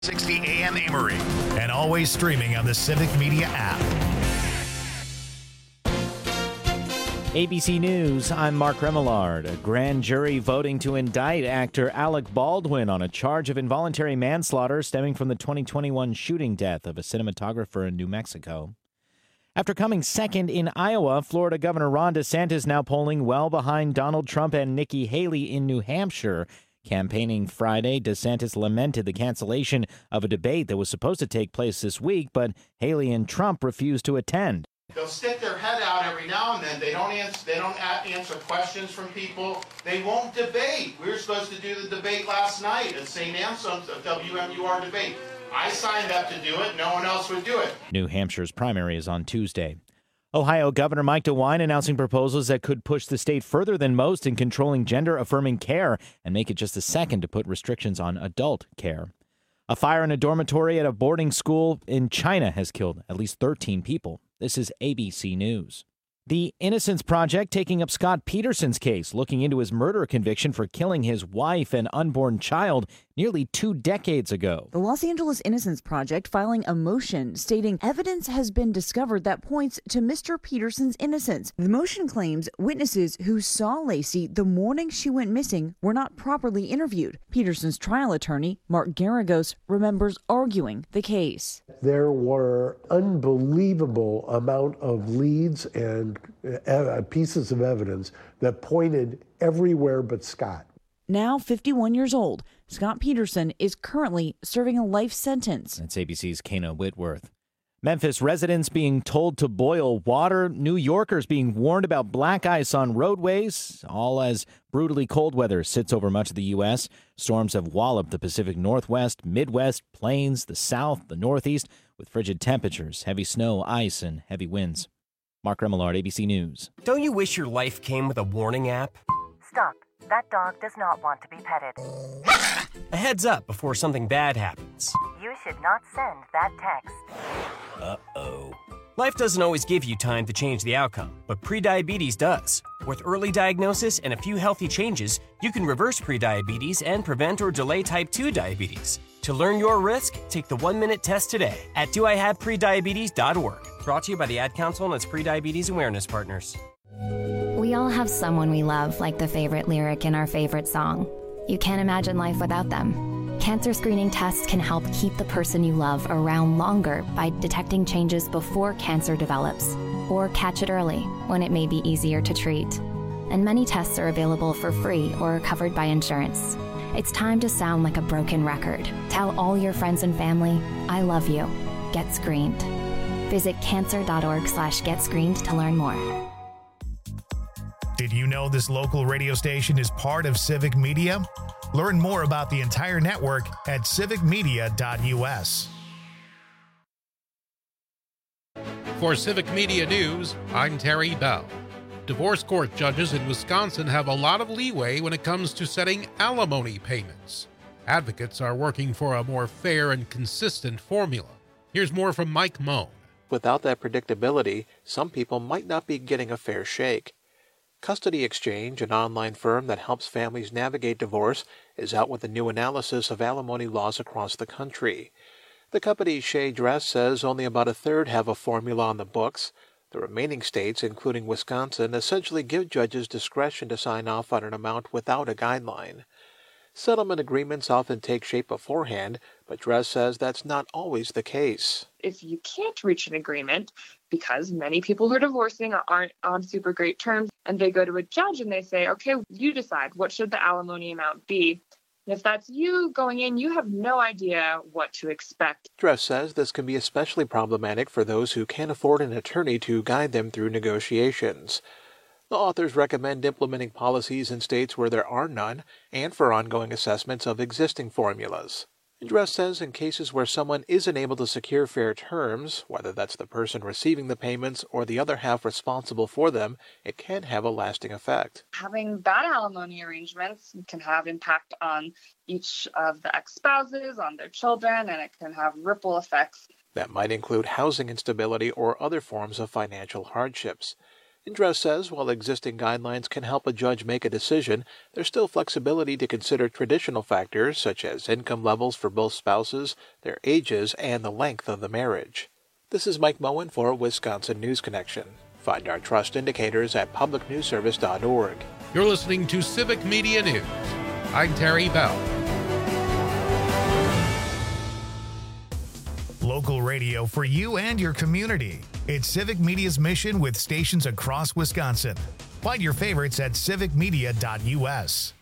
60 AM Amory, and always streaming on the Civic Media app. ABC News, I'm Mark Remillard. A grand jury voting to indict actor Alec Baldwin on a charge of involuntary manslaughter stemming from the 2021 shooting death of a cinematographer in New Mexico. After coming second in Iowa, Florida Governor Ron DeSantis now polling well behind Donald Trump and Nikki Haley in New Hampshire. Campaigning Friday, DeSantis lamented the cancellation of a debate that was supposed to take place this week, but Haley and Trump refused to attend. They'll stick their head out every now and then. They don't answer questions from people. They won't debate. We were supposed to do the debate last night at St. Anselm's, a WMUR debate. I signed up to do it. No one else would do it. New Hampshire's primary is on Tuesday. Ohio Governor Mike DeWine announcing proposals that could push the state further than most in controlling gender-affirming care and make it just the second to put restrictions on adult care. A fire in a dormitory at a boarding school in China has killed at least 13 people. This is ABC News. The Innocence Project taking up Scott Peterson's case, looking into his murder conviction for killing his wife and unborn child nearly 2 decades ago. The Los Angeles Innocence Project filing a motion stating evidence has been discovered that points to Mr. Peterson's innocence. The motion claims witnesses who saw Lacey the morning she went missing were not properly interviewed. Peterson's trial attorney, Mark Garagos, remembers arguing the case. There were unbelievable amount of leads and pieces of evidence that pointed everywhere but Scott. Now 51 years old, Scott Peterson is currently serving a life sentence. That's ABC's Kana Whitworth. Memphis residents being told to boil water, New Yorkers being warned about black ice on roadways, all as brutally cold weather sits over much of the U.S. Storms have walloped the Pacific Northwest, Midwest, Plains, the South, the Northeast, with frigid temperatures, heavy snow, ice, and heavy winds. Mark Remillard, ABC News. Don't you wish your life came with a warning app? Stop. That dog does not want to be petted. A heads up before something bad happens. You should not send that text. Uh-oh. Life doesn't always give you time to change the outcome, but prediabetes does. With early diagnosis and a few healthy changes, you can reverse prediabetes and prevent or delay type 2 diabetes. To learn your risk, take the 1-minute test today at doihaveprediabetes.org. Brought to you by the Ad Council and its prediabetes awareness partners. We all have someone we love, like the favorite lyric in our favorite song. You can't imagine life without them. Cancer screening tests can help keep the person you love around longer by detecting changes before cancer develops, or catch it early when it may be easier to treat. And many tests are available for free or covered by insurance. It's time to sound like a broken record. Tell all your friends and family, I love you. Get screened. Visit cancer.org/getscreened to learn more. Did you know this local radio station is part of Civic Media? Learn more about the entire network at civicmedia.us. For Civic Media News, I'm Terry Bell. Divorce court judges in Wisconsin have a lot of leeway when it comes to setting alimony payments. Advocates are working for a more fair and consistent formula. Here's more from Mike Moan. Without that predictability, some people might not be getting a fair shake. Custody Exchange, an online firm that helps families navigate divorce, is out with a new analysis of alimony laws across the country. The company Shea Dress says only about a third have a formula on the books. The remaining states, including Wisconsin, essentially give judges discretion to sign off on an amount without a guideline. Settlement agreements often take shape beforehand, but Dress says that's not always the case. If you can't reach an agreement, because many people who are divorcing aren't on super great terms, and they go to a judge and they say, okay, you decide, what should the alimony amount be? And if that's you going in, you have no idea what to expect. Dress says this can be especially problematic for those who can't afford an attorney to guide them through negotiations. The authors recommend implementing policies in states where there are none and for ongoing assessments of existing formulas. Dress says in cases where someone isn't able to secure fair terms, whether that's the person receiving the payments or the other half responsible for them, it can have a lasting effect. Having bad alimony arrangements can have impact on each of the ex-spouses, on their children, and it can have ripple effects. That might include housing instability or other forms of financial hardships. Indress says while existing guidelines can help a judge make a decision, there's still flexibility to consider traditional factors such as income levels for both spouses, their ages, and the length of the marriage. This is Mike Moen for Wisconsin News Connection. Find our trust indicators at publicnewsservice.org. You're listening to Civic Media News. I'm Terry Bell. Local radio for you and your community. It's Civic Media's mission with stations across Wisconsin. Find your favorites at civicmedia.us.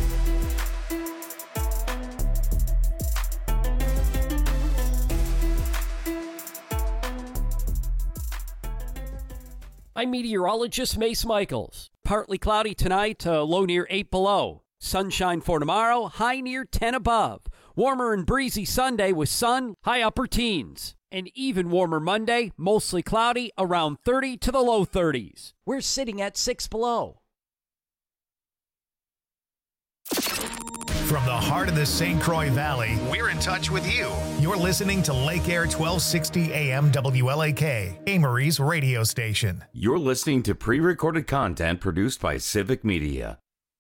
I'm meteorologist Mace Michaels. Partly cloudy tonight, low near 8 below. Sunshine for tomorrow, high near 10 above. Warmer and breezy Sunday with sun, high upper teens. An even warmer Monday, mostly cloudy, around 30 to the low 30s. We're sitting at 6 below. From the heart of the St. Croix Valley, we're in touch with you. You're listening to Lake Air 1260 AM WLAK, Amory's radio station. You're listening to pre-recorded content produced by Civic Media.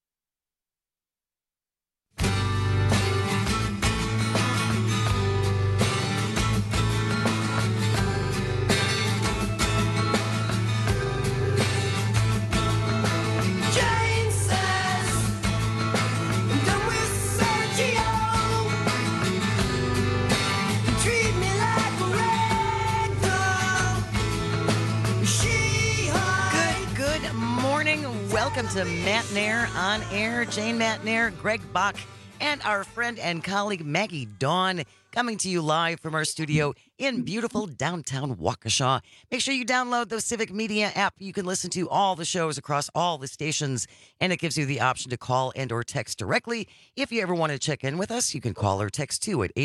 Welcome to Matt Nair on Air. Jane Matt Nair, Greg Bach, and our friend and colleague Maggie Dawn coming to you live from our studio in beautiful downtown Waukesha. Make sure you download the Civic Media app. You can listen to all the shows across all the stations, and it gives you the option to call and or text directly. If you ever want to check in with us, you can call or text too at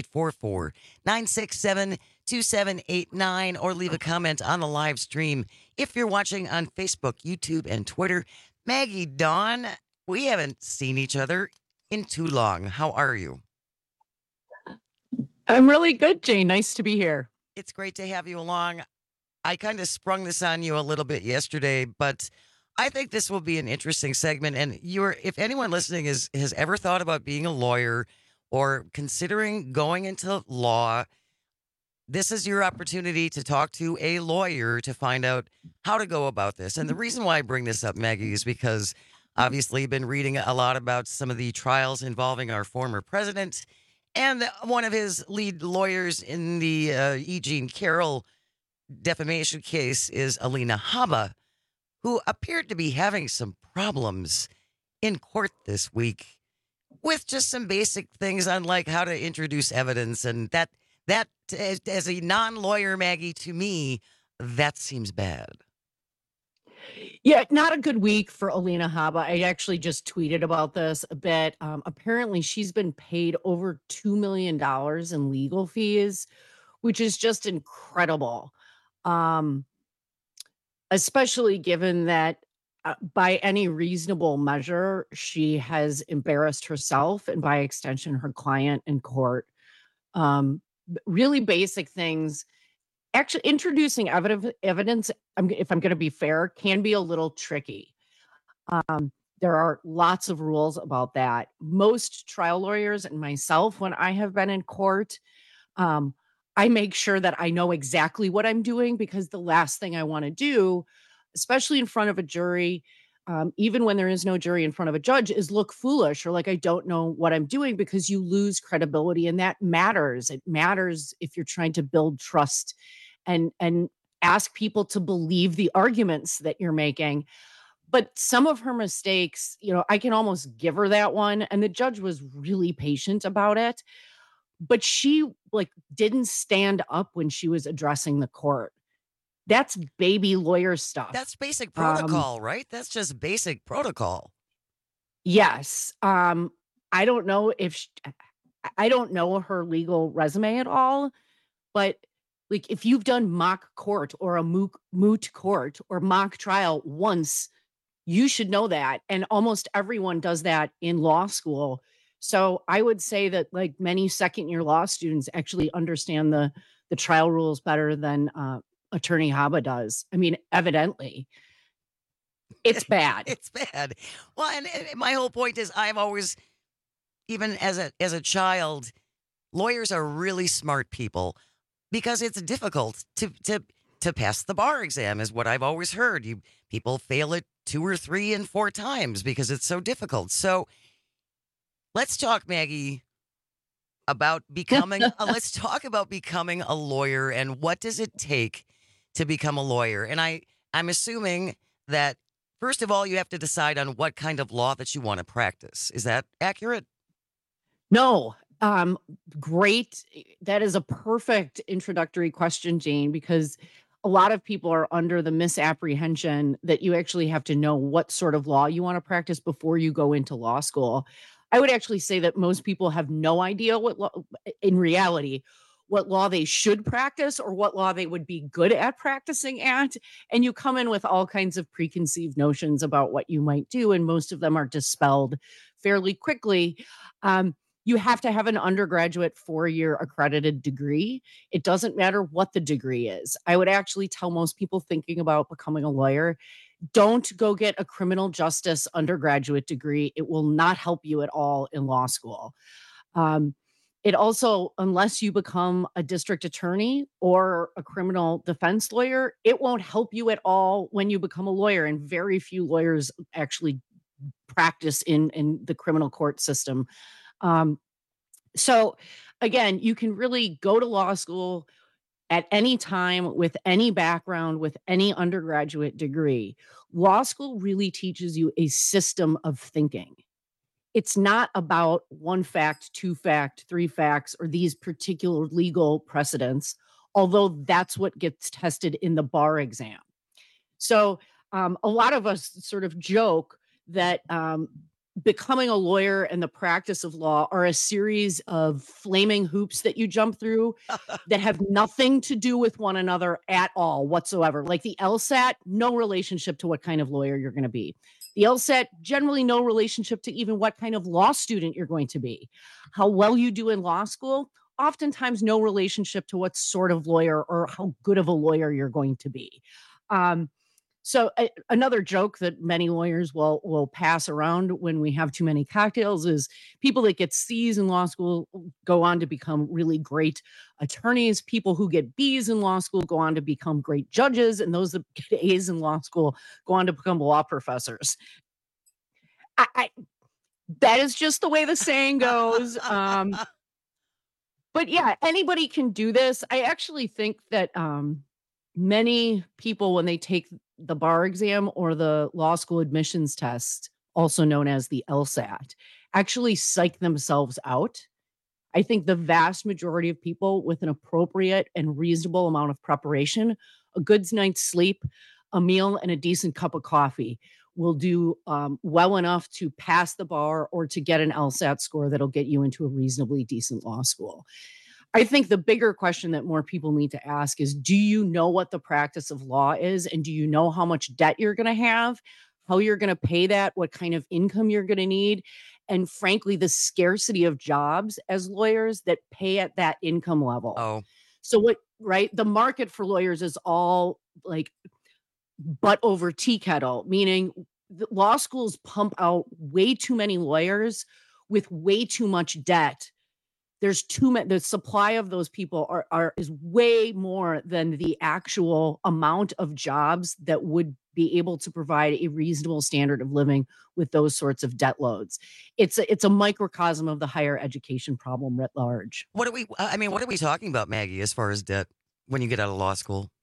844-967-2789 or leave a comment on the live stream if you're watching on Facebook, YouTube, and Twitter. Maggie Dawn, we haven't seen each other in too long. How are you? I'm really good, Jane. Nice to be here. It's great to have you along. I kind of sprung this on you a little bit yesterday, but I think this will be an interesting segment. And if anyone listening has ever thought about being a lawyer or considering going into law, this is your opportunity to talk to a lawyer to find out how to go about this. And the reason why I bring this up, Maggie, is because obviously you've been reading a lot about some of the trials involving our former president. And one of his lead lawyers in the E. Jean Carroll defamation case is Alina Habba, who appeared to be having some problems in court this week with just some basic things on like how to introduce evidence. And that as a non-lawyer, Maggie, to me, that seems bad. Yeah, not a good week for Alina Habba. I actually just tweeted about this a bit. Apparently, she's been paid over $2 million in legal fees, which is just incredible. Especially given that by any reasonable measure, she has embarrassed herself and by extension, her client in court. Really basic things. Actually, introducing evidence, if I'm going to be fair, can be a little tricky. There are lots of rules about that. Most trial lawyers and myself, when I have been in court, I make sure that I know exactly what I'm doing, because the last thing I want to do, especially in front of a jury, even when there is no jury in front of a judge, is look foolish or like I don't know what I'm doing, because you lose credibility, and that matters. It matters if you're trying to build trust and ask people to believe the arguments that you're making. But some of her mistakes, I can almost give her that one. And the judge was really patient about it. But she didn't stand up when she was addressing the court. That's baby lawyer stuff. That's basic protocol, right? That's just basic protocol. Yes. I don't know I don't know her legal resume at all, but if you've done mock court or a moot court or mock trial once, you should know that. And almost everyone does that in law school. So I would say that many second-year law students actually understand the trial rules better than Attorney Habba does. I mean, evidently. It's bad. It's bad. Well, and my whole point is I've always, even as a child, lawyers are really smart people because it's difficult to pass the bar exam is what I've always heard. People fail it 2 or 3 and 4 times because it's so difficult. So let's talk, Maggie, about becoming let's talk about becoming a lawyer and what does it take to become a lawyer. And I'm assuming that first of all you have to decide on what kind of law that you want to practice. Is that accurate? No. Great. That is a perfect introductory question, Jane, because a lot of people are under the misapprehension that you actually have to know what sort of law you want to practice before you go into law school. I would actually say that most people have no idea what law, in reality, what law they should practice or what law they would be good at practicing at. And you come in with all kinds of preconceived notions about what you might do, and most of them are dispelled fairly quickly. You have to have an undergraduate 4-year accredited degree. It doesn't matter what the degree is. I would actually tell most people thinking about becoming a lawyer, don't go get a criminal justice undergraduate degree. It will not help you at all in law school. It also, unless you become a district attorney or a criminal defense lawyer, it won't help you at all when you become a lawyer. And very few lawyers actually practice in the criminal court system. So again, you can really go to law school at any time with any background, with any undergraduate degree. Law school really teaches you a system of thinking. It's not about 1 fact, 2 fact, 3 facts, or these particular legal precedents, although that's what gets tested in the bar exam. So a lot of us sort of joke that becoming a lawyer and the practice of law are a series of flaming hoops that you jump through that have nothing to do with one another at all whatsoever. Like the LSAT, no relationship to what kind of lawyer you're going to be. The LSAT, generally no relationship to even what kind of law student you're going to be. How well you do in law school, oftentimes no relationship to what sort of lawyer or how good of a lawyer you're going to be. So another joke that many lawyers will pass around when we have too many cocktails is people that get C's in law school go on to become really great attorneys. People who get B's in law school go on to become great judges. And those that get A's in law school go on to become law professors. That is just the way the saying goes. But yeah, anybody can do this. I actually think that many people, when they take the bar exam or the law school admissions test, also known as the LSAT, actually psych themselves out. I think the vast majority of people with an appropriate and reasonable amount of preparation, a good night's sleep, a meal, and a decent cup of coffee will do well enough to pass the bar or to get an LSAT score that'll get you into a reasonably decent law school. I think the bigger question that more people need to ask is, do you know what the practice of law is? And do you know how much debt you're going to have, how you're going to pay that, what kind of income you're going to need? And frankly, the scarcity of jobs as lawyers that pay at that income level. Oh, so the market for lawyers is all like butt over tea kettle, meaning the law schools pump out way too many lawyers with way too much debt. There's too many. The supply of those people is way more than the actual amount of jobs that would be able to provide a reasonable standard of living with those sorts of debt loads. It's a microcosm of the higher education problem writ large. What are we talking about, Maggie, as far as debt when you get out of law school?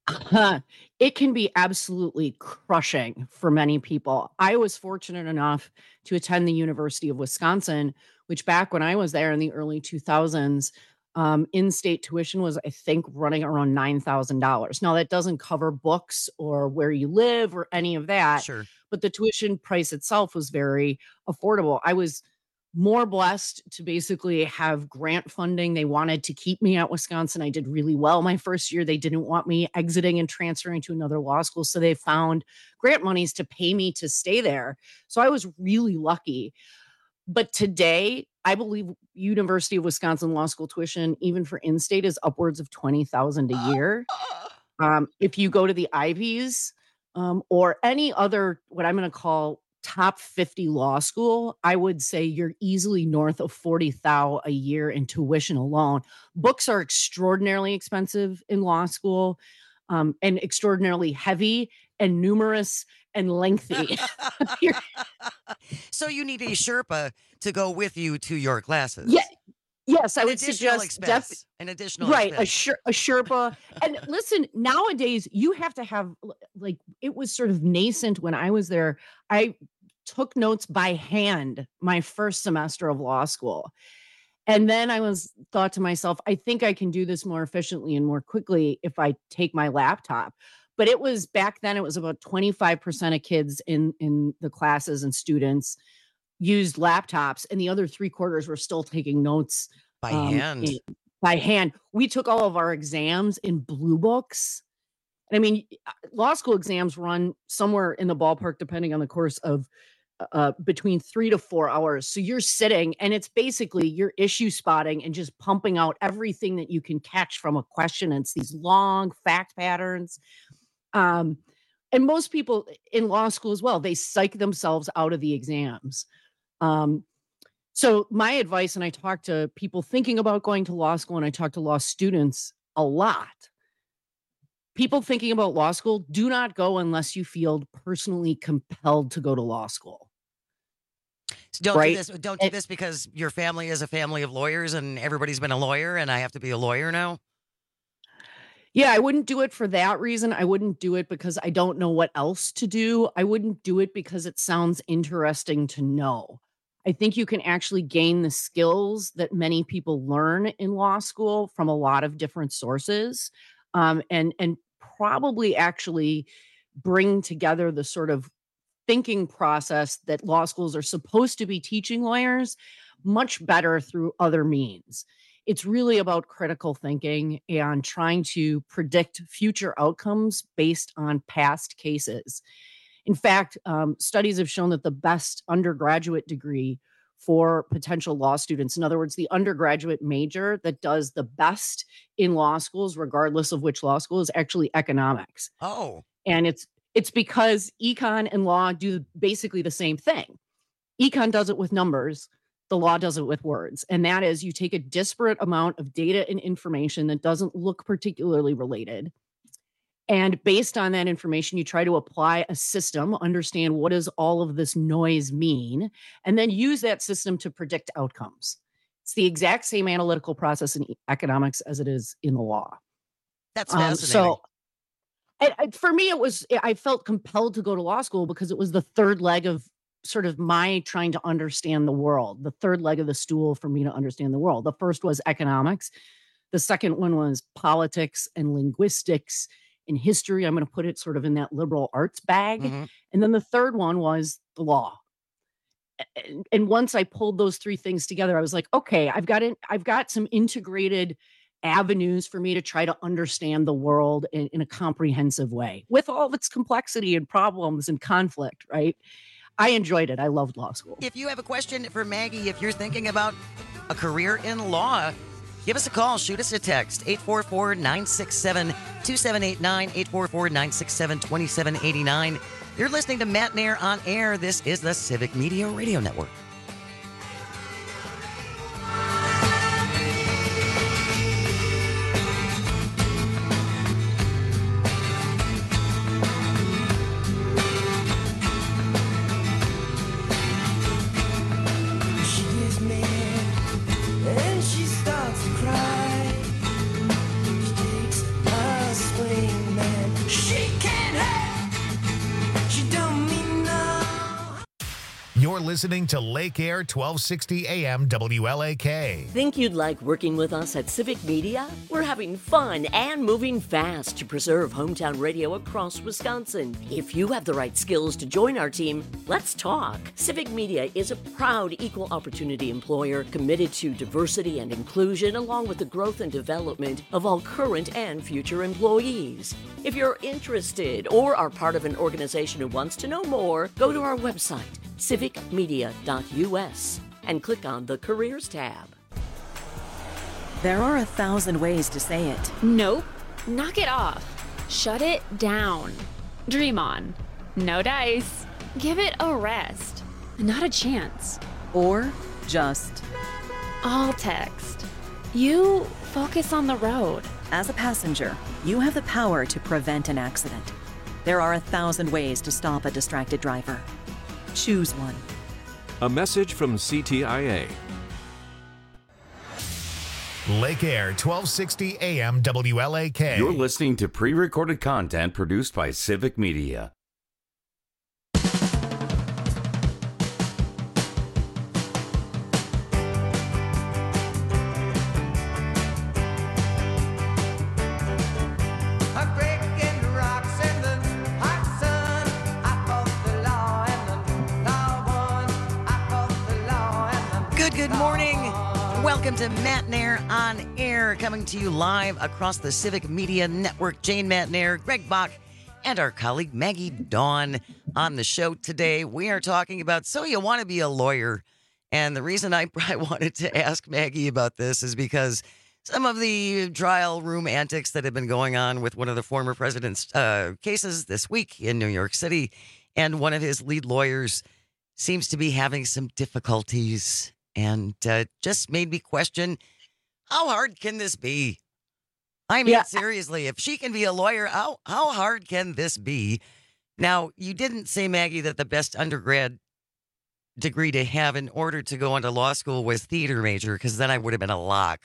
It can be absolutely crushing for many people. I was fortunate enough to attend the University of Wisconsin, which back when I was there in the early 2000s, in-state tuition was, I think, running around $9,000. Now, that doesn't cover books or where you live or any of that. Sure. But the tuition price itself was very affordable. I was more blessed to basically have grant funding. They wanted to keep me at Wisconsin. I did really well my first year. They didn't want me exiting and transferring to another law school. So they found grant monies to pay me to stay there. So I was really lucky. But today, I believe University of Wisconsin law school tuition, even for in-state, is upwards of $20,000 a year. If you go to the Ivies, or any other, what I'm going to call top 50 law school, I would say you're easily north of $40,000 a year in tuition alone. Books are extraordinarily expensive in law school, and extraordinarily heavy and numerous and lengthy. So you need a Sherpa to go with you to your classes. Yeah. Yes, I An would additional suggest expense. An additional right, expense. a Sherpa. And listen, nowadays you have to have, like, it was sort of nascent when I was there. I took notes by hand my first semester of law school. And then I thought to myself, I think I can do this more efficiently and more quickly if I take my laptop. But it was back then, it was about 25% of kids in the classes and students used laptops, and the other 3/4 were still taking notes by hand. By hand. We took all of our exams in blue books. And I mean, law school exams run somewhere in the ballpark, depending on the course, of between 3 to 4 hours. So you're sitting, and it's basically you're issue spotting and just pumping out everything that you can catch from a question. And it's these long fact patterns. And most people in law school as well, they psych themselves out of the exams. So my advice, and I talk to people thinking about going to law school, and I talk to law students a lot. People thinking about law school, do not go unless you feel personally compelled to go to law school. So don't do this because your family is a family of lawyers and everybody's been a lawyer and I have to be a lawyer now. Yeah, I wouldn't do it for that reason. I wouldn't do it because I don't know what else to do. I wouldn't do it because it sounds interesting to know. I think you can actually gain the skills that many people learn in law school from a lot of different sources, and probably actually bring together the sort of thinking process that law schools are supposed to be teaching lawyers much better through other means. It's really about critical thinking and trying to predict future outcomes based on past cases. In fact, studies have shown that the best undergraduate degree for potential law students, in other words, the undergraduate major that does the best in law schools, regardless of which law school, is actually economics. Oh. And it's because econ and law do basically the same thing. Econ does it with numbers. The law does it with words. And that is, you take a disparate amount of data and information that doesn't look particularly related. And based on that information, you try to apply a system, understand what does all of this noise mean, and then use that system to predict outcomes. It's the exact same analytical process in economics as it is in the law. That's fascinating. For me, I felt compelled to go to law school because it was the third leg of sort of my trying to understand the world, the third leg of the stool for me to understand the world. The first was economics. The second one was politics and linguistics and history. I'm going to put it sort of in that liberal arts bag. Mm-hmm. And then the third one was the law. And once I pulled those three things together, I was like, okay, I've got some integrated avenues for me to try to understand the world in a comprehensive way with all of its complexity and problems and conflict, right? I enjoyed it. I loved law school. If you have a question for Maggie, if you're thinking about a career in law, give us a call. Shoot us a text. 844-967-2789, 844-967-2789. You're listening to Matt Nair on Air. This is the Civic Media Radio Network. You're listening to Lake Air 1260 AM WLAK. Think you'd like working with us at Civic Media? We're having fun and moving fast to preserve hometown radio across Wisconsin. If you have the right skills to join our team, let's talk. Civic Media is a proud equal opportunity employer committed to diversity and inclusion, along with the growth and development of all current and future employees. If you're interested or are part of an organization who wants to know more, go to our website, civicmedia.us, and click on the Careers tab. There are 1,000 ways to say it. Nope. Knock it off. Shut it down. Dream on. No dice. Give it a rest. Not a chance. Or just All text. You focus on the road. as a passenger, you have the power to prevent an accident. There are 1,000 ways to stop a distracted driver. Choose one. A message from CTIA. Lake Air 1260 AM WLAK. You're listening to pre-recorded content produced by Civic Media. Good morning. Welcome to Matt Nair on Air, coming to you live across the Civic Media Network. Jane Matt Nair, Greg Bach, and our colleague Maggie Dawn on the show today. We are talking about, so you want to be a lawyer. And the reason I wanted to ask Maggie about this is because some of the trial room antics that have been going on with one of the former president's cases this week in New York City, and one of his lead lawyers seems to be having some difficulties. And just made me question, how hard can this be? I mean, seriously, if she can be a lawyer, how hard can this be? Now, you didn't say, Maggie, that the best undergrad degree to have in order to go into law school was theater major, because then I would have been a lock.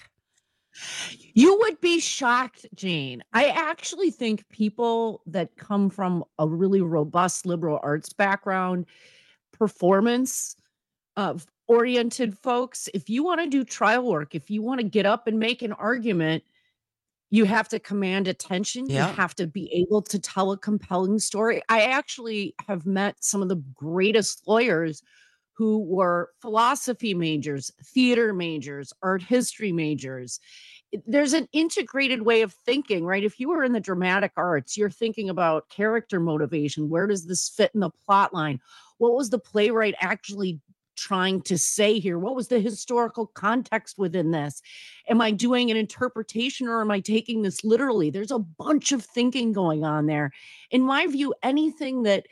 You would be shocked, Jane. I actually think people that come from a really robust liberal arts background, performance oriented folks, if you want to do trial work, if you want to get up and make an argument, you have to command attention. Yeah. You have to be able to tell a compelling story. I actually have met some of the greatest lawyers who were philosophy majors, theater majors, art history majors. There's an integrated way of thinking, right? If you were in the dramatic arts, you're thinking about character motivation. Where does this fit in the plot line? What was the playwright actually trying to say here? What was the historical context within this? Am I doing an interpretation or am I taking this literally? There's a bunch of thinking going on there. In my view, anything that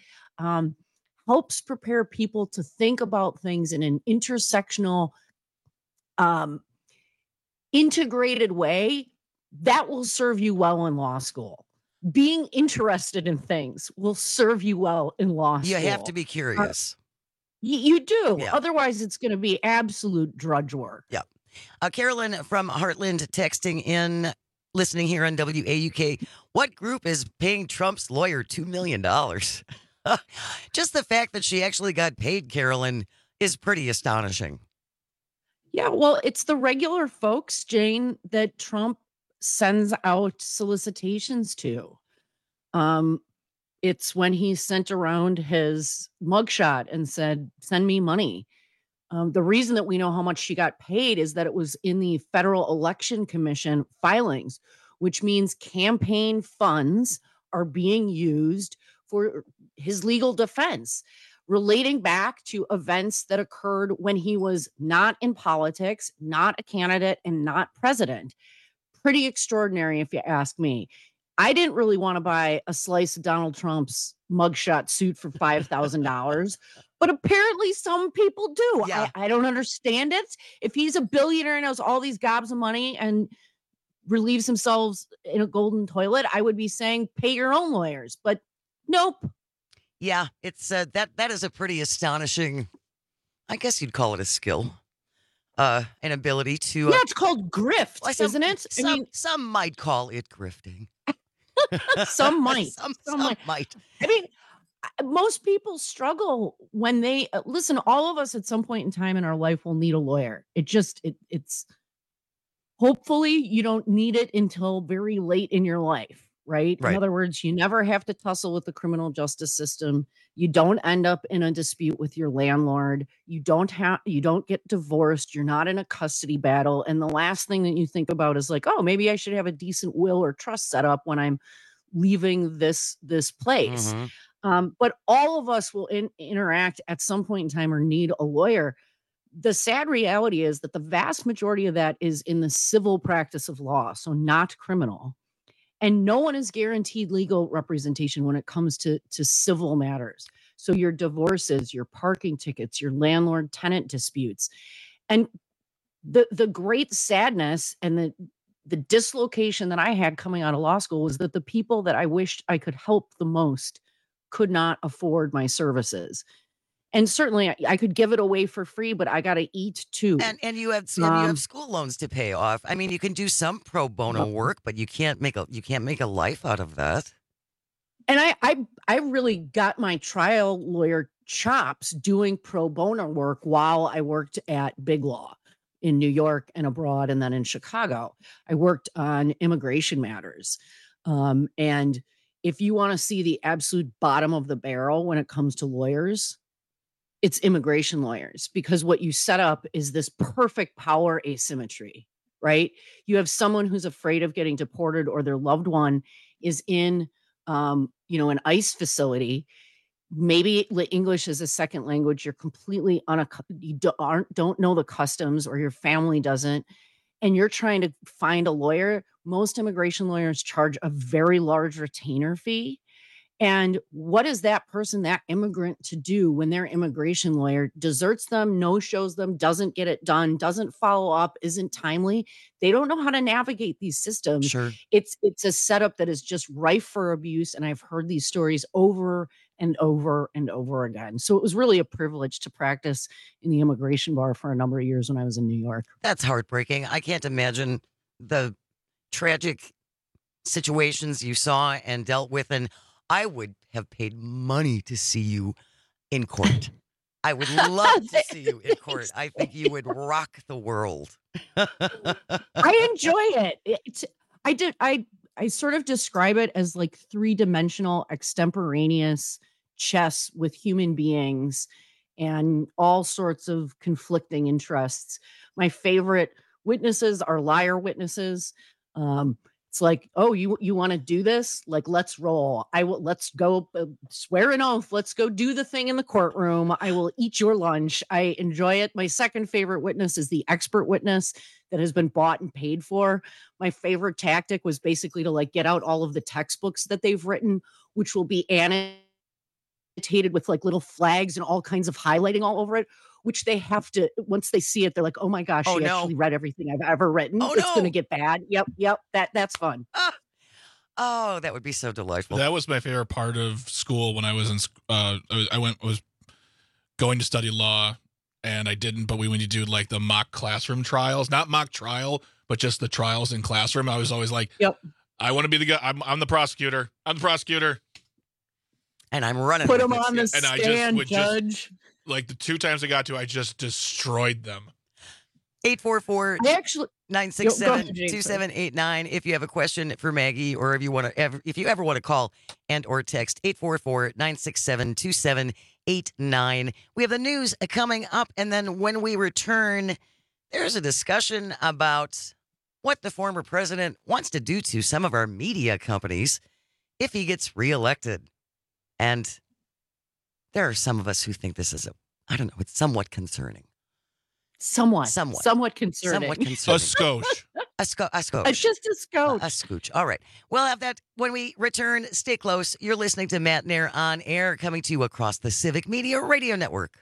helps prepare people to think about things in an intersectional, integrated way, that will serve you well in law school. Being interested in things will serve you well in law school. You have to be curious. You do. Yeah. Otherwise, it's going to be absolute drudge work. Yeah. Carolyn from Heartland texting in, listening here on WAUK. What group is paying Trump's lawyer $2 million? Just the fact that she actually got paid, Carolyn, is pretty astonishing. Yeah, well, it's the regular folks, Jane, that Trump sends out solicitations to. It's when he sent around his mugshot and said, send me money. The reason that we know how much she got paid is that it was in the Federal Election Commission filings, which means campaign funds are being used for his legal defense, relating back to events that occurred when he was not in politics, not a candidate, and not president. Pretty extraordinary, if you ask me. I didn't really want to buy a slice of Donald Trump's mugshot suit for $5,000, but apparently some people do. Yeah. I don't understand it. If he's a billionaire and has all these gobs of money and relieves himself in a golden toilet, I would be saying pay your own lawyers, but nope. Yeah, it's that is a pretty astonishing, I guess you'd call it a skill, an ability to. Yeah, it's called grift, isn't it? Some might call it grifting. Some might. Some might. I mean, most people struggle when they listen. All of us at some point in time in our life will need a lawyer. It's hopefully you don't need it until very late in your life, right? In other words, you never have to tussle with the criminal justice system. You don't end up in a dispute with your landlord. You don't get divorced. You're not in a custody battle. And the last thing that you think about is like, oh, maybe I should have a decent will or trust set up when I'm leaving this place. Mm-hmm. But all of us will interact at some point in time or need a lawyer. The sad reality is that the vast majority of that is in the civil practice of law, so not criminal. And no one is guaranteed legal representation when it comes to civil matters. So your divorces, your parking tickets, your landlord-tenant disputes. And the great sadness and the dislocation that I had coming out of law school was that the people that I wished I could help the most could not afford my services. And certainly I could give it away for free, but I got to eat too. And you have school loans to pay off. I mean, you can do some pro bono work, but you can't make a life out of that. And I really got my trial lawyer chops doing pro bono work while I worked at Big Law in New York and abroad, and then in Chicago. I worked on immigration matters. And if you want to see the absolute bottom of the barrel when it comes to lawyers, it's immigration lawyers, because what you set up is this perfect power asymmetry, right? You have someone who's afraid of getting deported, or their loved one is in, an ICE facility. Maybe English is a second language. You're completely you don't know the customs, or your family doesn't, and you're trying to find a lawyer. Most immigration lawyers charge a very large retainer fee. And what is that person, that immigrant, to do when their immigration lawyer deserts them, no-shows them, doesn't get it done, doesn't follow up, isn't timely? They don't know how to navigate these systems. Sure. It's a setup that is just rife for abuse. And I've heard these stories over and over and over again. So it was really a privilege to practice in the immigration bar for a number of years when I was in New York. That's heartbreaking. I can't imagine the tragic situations you saw and dealt with. And I would have paid money to see you in court. I would love to see you in court. I think you would rock the world. I enjoy it. I sort of describe it as like 3-dimensional extemporaneous chess with human beings and all sorts of conflicting interests. My favorite witnesses are liar witnesses. It's like, oh, you want to do this? Like, let's roll. Let's go swear an oath. Let's go do the thing in the courtroom. I will eat your lunch. I enjoy it. My second favorite witness is the expert witness that has been bought and paid for. My favorite tactic was basically to get out all of the textbooks that they've written, which will be annotated with little flags and all kinds of highlighting all over it, which they have to, once they see it, they're like, oh my gosh, she actually read everything I've ever written. It's going to get bad. Yep. That's fun. Oh, that would be so delightful. That was my favorite part of school when I was in, was going to study law, and I didn't, but when you do the mock classroom trials, not mock trial, but just the trials in classroom, I was always like, yep, I want to be the guy. I'm the prosecutor. I'm the prosecutor. And I'm running. Put him on the stand, Judge. The 2 times I got to, I just destroyed them. 844-967-2789. If you have a question for Maggie, or if you ever want to call and or text 844-967-2789. We have the news coming up, and then when we return, there's a discussion about what the former president wants to do to some of our media companies if he gets reelected. And there are some of us who think this is it's somewhat concerning. Somewhat concerning. A skosh. A skosh. It's just a skosh. A scooch. All right. We'll have that when we return. Stay close. You're listening to Matt Nair on Air, coming to you across the Civic Media Radio Network.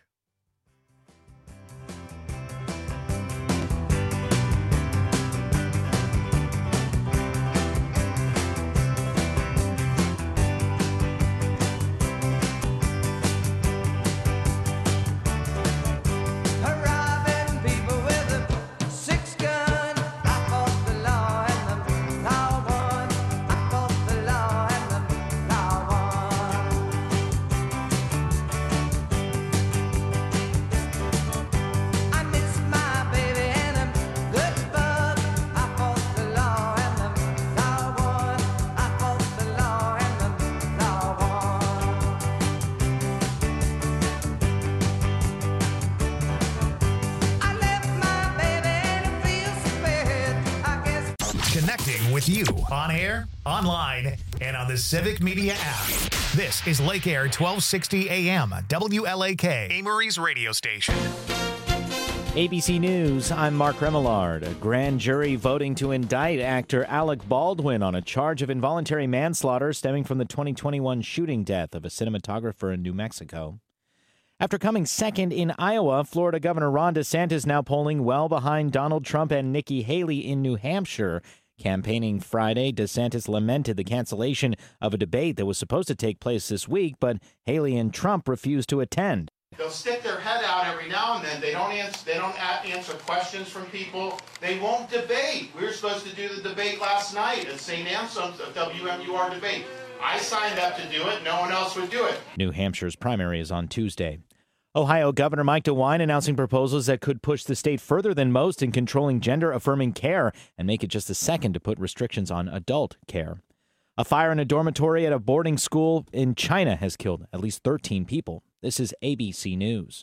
Connecting with you on air, online, and on the Civic Media app. This is Lake Air 1260 AM, WLAK, Amory's radio station. ABC News, I'm Mark Remillard. A grand jury voting to indict actor Alec Baldwin on a charge of involuntary manslaughter stemming from the 2021 shooting death of a cinematographer in New Mexico. After coming second in Iowa, Florida Governor Ron DeSantis now polling well behind Donald Trump and Nikki Haley in New Hampshire. Campaigning Friday, DeSantis lamented the cancellation of a debate that was supposed to take place this week, but Haley and Trump refused to attend. They'll stick their head out every now and then. They don't answer questions from people. They won't debate. We were supposed to do the debate last night at St. Anselm's, a WMUR debate. I signed up to do it. No one else would do it. New Hampshire's primary is on Tuesday. Ohio Governor Mike DeWine announcing proposals that could push the state further than most in controlling gender-affirming care and make it just the second to put restrictions on adult care. A fire in a dormitory at a boarding school in China has killed at least 13 people. This is ABC News.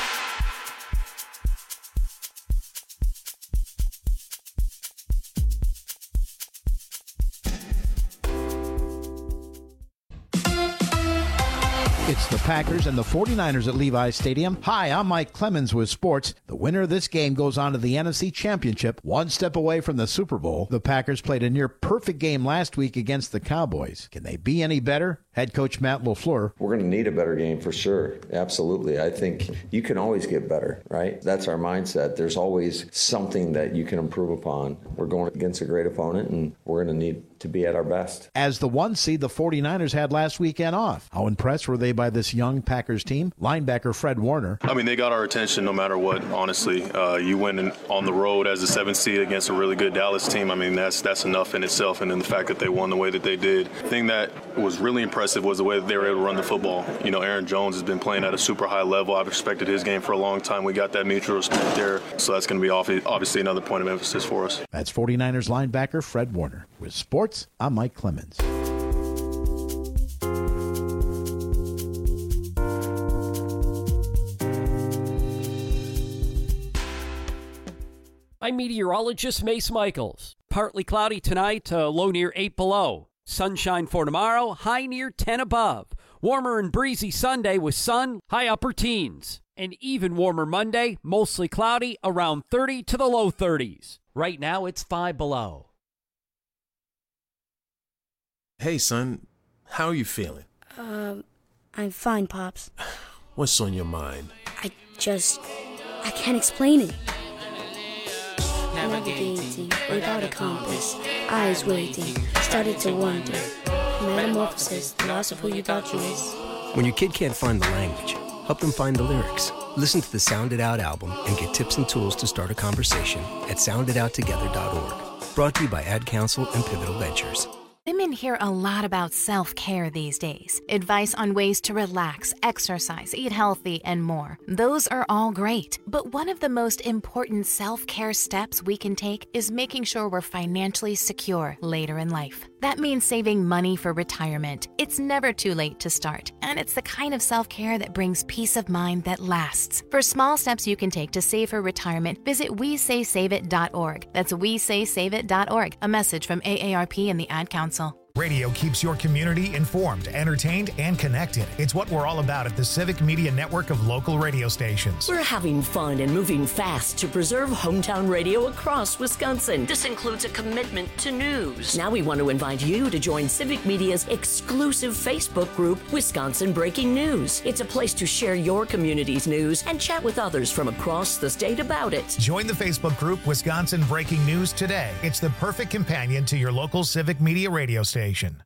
It's the Packers and the 49ers at Levi's Stadium. Hi, I'm Mike Clemens with sports. The winner of this game goes on to the NFC Championship, one step away from the Super Bowl. The Packers played a near-perfect game last week against the Cowboys. Can they be any better? Head coach Matt LaFleur. We're going to need a better game for sure. Absolutely. I think you can always get better, right? That's our mindset. There's always something that you can improve upon. We're going against a great opponent, and we're going to need to be at our best. As the 1 seed, the 49ers had last weekend off. How impressed were they by this young Packers team? Linebacker Fred Warner. I mean, they got our attention no matter what, honestly. You win on the road as a 7th seed against a really good Dallas team. I mean, that's enough in itself, and then the fact that they won the way that they did. The thing that was really impressive was the way that they were able to run the football. You know, Aaron Jones has been playing at a super high level. I've respected his game for a long time. We got that mutual respect there, so that's going to be obviously another point of emphasis for us. That's 49ers linebacker Fred Warner. With sports, I'm Mike Clemens. I'm meteorologist Mace Michaels. Partly cloudy tonight, low near 8 below. Sunshine for tomorrow, high near 10 above. Warmer and breezy Sunday with sun, high upper teens. An even warmer Monday, mostly cloudy, around 30 to the low 30s. Right now, it's 5 below. Hey, son. How are you feeling? I'm fine, Pops. What's on your mind? I can't explain it. Navigating without a compass, eyes waiting, started to wonder. Metamorphosis, the loss of who you thought you was. When your kid can't find the language, help them find the lyrics. Listen to the Sound It Out album and get tips and tools to start a conversation at sounditouttogether.org. Brought to you by Ad Council and Pivotal Ventures. Women hear a lot about self-care these days. Advice on ways to relax, exercise, eat healthy, and more. Those are all great. But one of the most important self-care steps we can take is making sure we're financially secure later in life. That means saving money for retirement. It's never too late to start. And it's the kind of self-care that brings peace of mind that lasts. For small steps you can take to save for retirement, visit WeSaySaveIt.org. That's WeSaySaveIt.org. A message from AARP and the Ad Council. Radio keeps your community informed, entertained, and connected. It's what we're all about at the Civic Media Network of local radio stations. We're having fun and moving fast to preserve hometown radio across Wisconsin. This includes a commitment to news. Now we want to invite you to join Civic Media's exclusive Facebook group, Wisconsin Breaking News. It's a place to share your community's news and chat with others from across the state about it. Join the Facebook group, Wisconsin Breaking News today. It's the perfect companion to your local Civic Media radio station.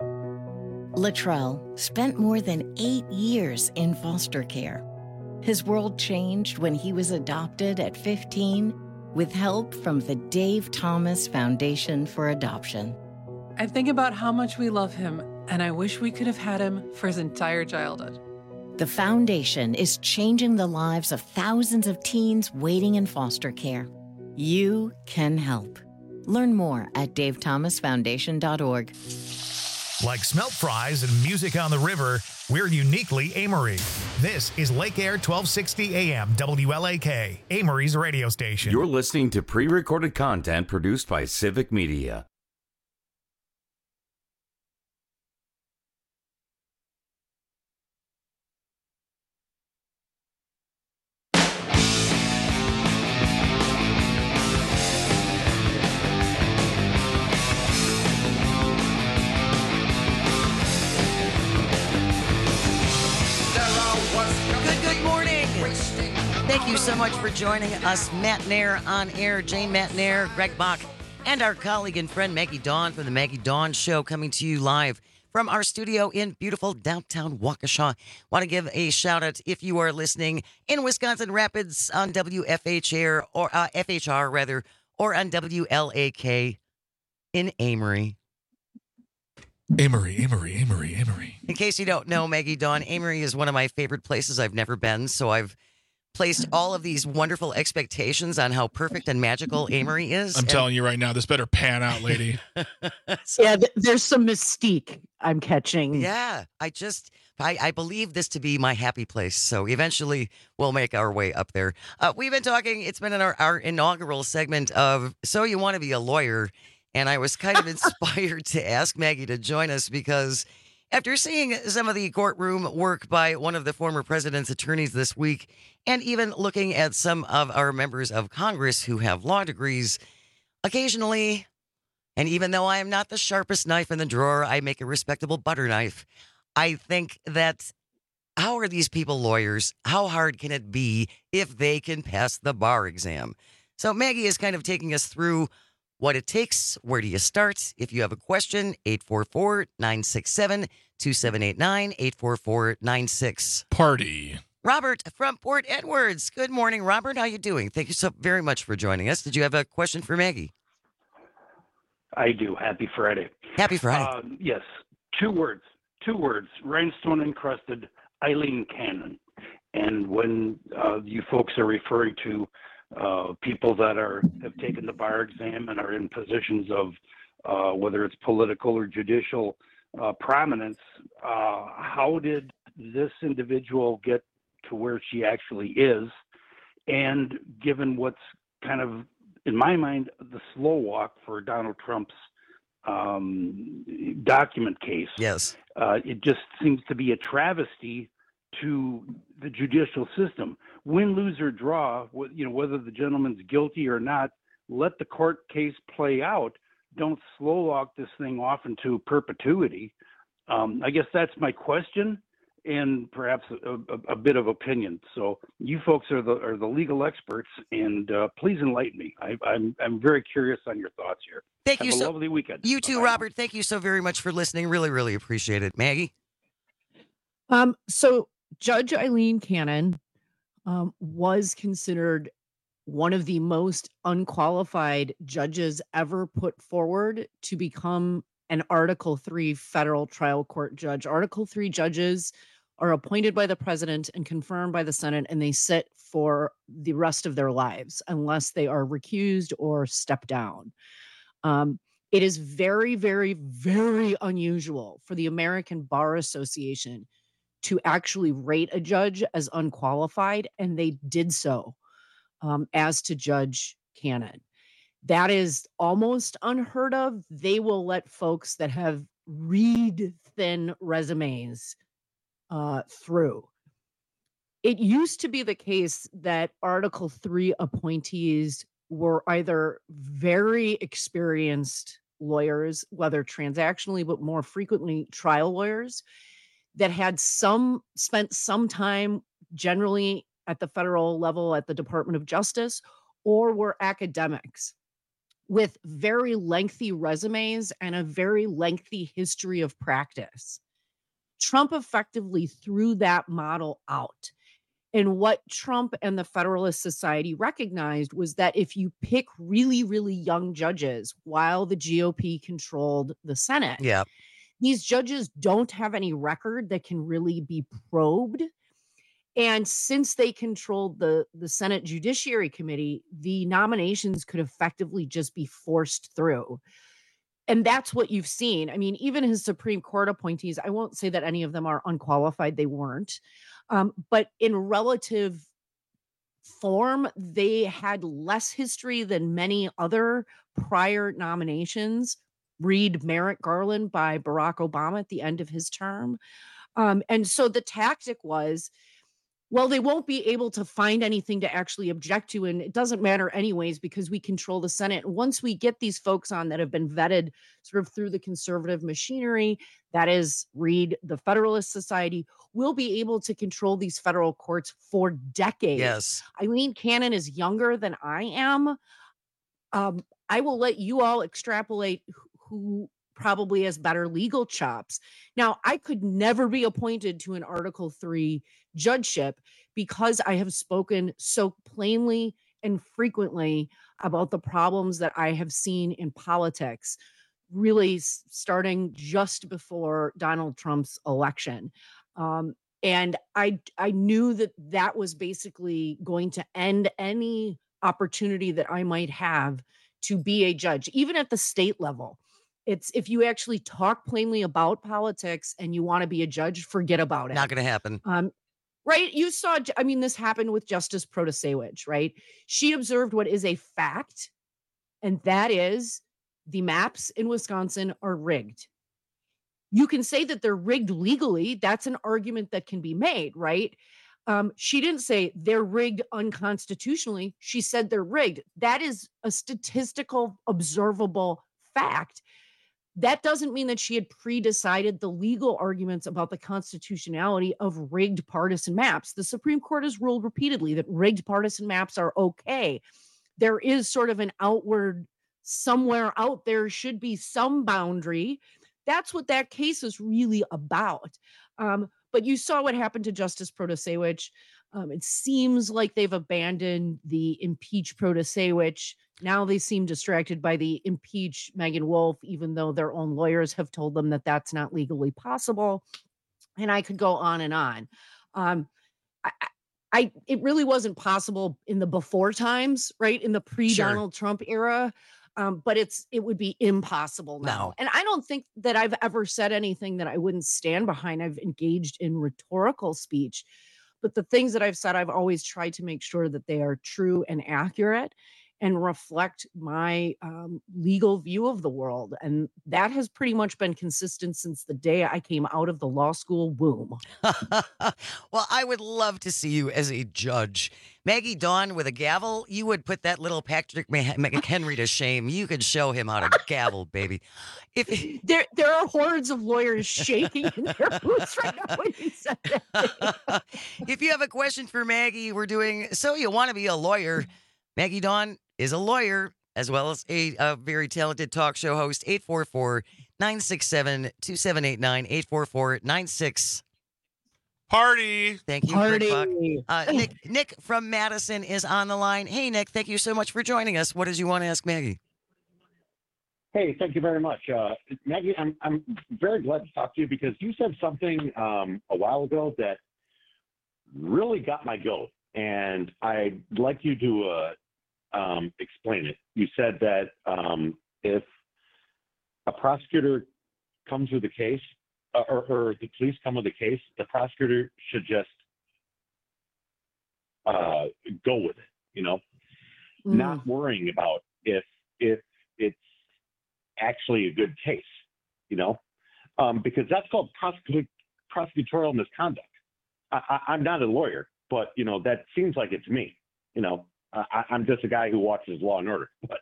Latrell spent more than 8 years in foster care. His world changed when he was adopted at 15 with help from the Dave Thomas Foundation for Adoption. I think about how much we love him, and I wish we could have had him for his entire childhood. The foundation is changing the lives of thousands of teens waiting in foster care. You can help. Learn more at davethomasfoundation.org. Like smelt fries and music on the river, we're uniquely Amory. This is Lake Air 1260 AM WLAK, Amory's radio station. You're listening to pre-recorded content produced by Civic Media. so much for joining us. Matt Nair on air, Jane Matt Nair, Greg Bach, and our colleague and friend Maggie Dawn from the Maggie Dawn Show, coming to you live from our studio in beautiful downtown Waukesha. Want to give a shout out if you are listening in Wisconsin Rapids on WFHR or FHR rather, or on WLAK in Amory. Amory. In case you don't know, Maggie Dawn, Amory is one of my favorite places. I've never been, so I've placed all of these wonderful expectations on how perfect and magical Amory is. I'm telling you right now, this better pan out, lady. There's some mystique I'm catching. Yeah, I believe this to be my happy place. So eventually we'll make our way up there. We've been talking, it's been in our inaugural segment of So You Want to Be a Lawyer. And I was kind of inspired to ask Maggie to join us because after seeing some of the courtroom work by one of the former president's attorneys this week, and even looking at some of our members of Congress who have law degrees, occasionally, and even though I am not the sharpest knife in the drawer, I make a respectable butter knife. I think that how are these people lawyers? How hard can it be if they can pass the bar exam? So Maggie is kind of taking us through what it takes. Where do you start? If you have a question, 844-967-2789, 844-96. Party. Robert from Port Edwards. Good morning, Robert. How you doing? Thank you so very much for joining us. Did you have a question for Maggie? I do. Happy Friday. Happy Friday. Yes. Two words. Rhinestone encrusted Eileen Cannon. And when you folks are referring to people that have taken the bar exam and are in positions of whether it's political or judicial prominence, how did this individual get to where she actually is? And given what's kind of, in my mind, the slow walk for Donald Trump's document case, yes, it just seems to be a travesty to the judicial system. Win, lose, or draw, whether the gentleman's guilty or not, let the court case play out. Don't slow walk this thing off into perpetuity. I guess that's my question, and perhaps a bit of opinion. So you folks are the legal experts, and please enlighten me. I'm very curious on your thoughts here. Thank you. Have a lovely weekend. You too, Robert. Thank you so very much for listening. Really, really appreciate it. Maggie? So Judge Eileen Cannon was considered one of the most unqualified judges ever put forward to become an Article III federal trial court judge. Article III judges are appointed by the president and confirmed by the Senate, and they sit for the rest of their lives unless they are recused or step down. It is very, very, very unusual for the American Bar Association to actually rate a judge as unqualified, and they did so as to Judge Cannon. That is almost unheard of. They will let folks that have reed-thin resumes through. It used to be the case that Article III appointees were either very experienced lawyers, whether transactionally, but more frequently trial lawyers, that had spent some time generally at the federal level at the Department of Justice, or were academics with very lengthy resumes and a very lengthy history of practice. Trump effectively threw that model out. And what Trump and the Federalist Society recognized was that if you pick really, really young judges while the GOP controlled the Senate, these judges don't have any record that can really be probed. And since they controlled the Senate Judiciary Committee, the nominations could effectively just be forced through. And that's what you've seen. I mean, even his Supreme Court appointees, I won't say that any of them are unqualified. They weren't. But in relative form, they had less history than many other prior nominations. Read Merrick Garland by Barack Obama at the end of his term. And so the tactic was, Well, they won't be able to find anything to actually object to, and it doesn't matter anyways because we control the Senate. And once we get these folks on that have been vetted sort of through the conservative machinery, that is, read the Federalist Society, we'll be able to control these federal courts for decades. Yes. Eileen Cannon is younger than I am. I will let you all extrapolate who probably has better legal chops. Now, I could never be appointed to an Article 3 judgeship because I have spoken so plainly and frequently about the problems that I have seen in politics, really starting just before Donald Trump's election. And I knew that was basically going to end any opportunity that I might have to be a judge, even at the state level. It's if you actually talk plainly about politics and you want to be a judge, forget about it. Not going to happen. Right? You saw, I mean, this happened with Justice Protasewicz, right? She observed what is a fact, and that is the maps in Wisconsin are rigged. You can say that they're rigged legally. That's an argument that can be made, right? She didn't say they're rigged unconstitutionally. She said they're rigged. That is a statistical, observable fact. That doesn't mean that she had pre-decided the legal arguments about the constitutionality of rigged partisan maps. The Supreme Court has ruled repeatedly that rigged partisan maps are okay. There is sort of an outward, somewhere out there should be some boundary. That's what that case is really about. But you saw what happened to Justice Protasewicz. It seems like they've abandoned the impeach Protasewicz. Now they seem distracted by the impeach Megan Wolf, even though their own lawyers have told them that that's not legally possible. And I could go on and on. It really wasn't possible in the before times, right? In the pre-Donald Trump era. But it would be impossible now. No. And I don't think that I've ever said anything that I wouldn't stand behind. I've engaged in rhetorical speech, but the things that I've said, I've always tried to make sure that they are true and accurate and reflect my legal view of the world. And that has pretty much been consistent since the day I came out of the law school womb. Well, I would love to see you as a judge. Maggie Dawn with a gavel, you would put that little Patrick McHenry to shame. You could show him how to gavel, baby. There are hordes of lawyers shaking in their boots right now when you said that. If you have a question for Maggie, we're doing So You Want to Be a Lawyer. Maggie Dawn is a lawyer as well as a very talented talk show host. 844-967-2789, 844-96. Party. Thank you, Party. Nick from Madison is on the line. Hey, Nick, thank you so much for joining us. What did you want to ask Maggie? Hey, thank you very much. Maggie, I'm very glad to talk to you because you said something a while ago that really got my goat, and I'd like you to explain it. You said that if a prosecutor comes with a case, or the police come with a case, the prosecutor should just go with it, not worrying about if it's actually a good case, because that's called prosecutorial misconduct. I'm not a lawyer, but, that seems like it's me, I'm just a guy who watches Law and Order, but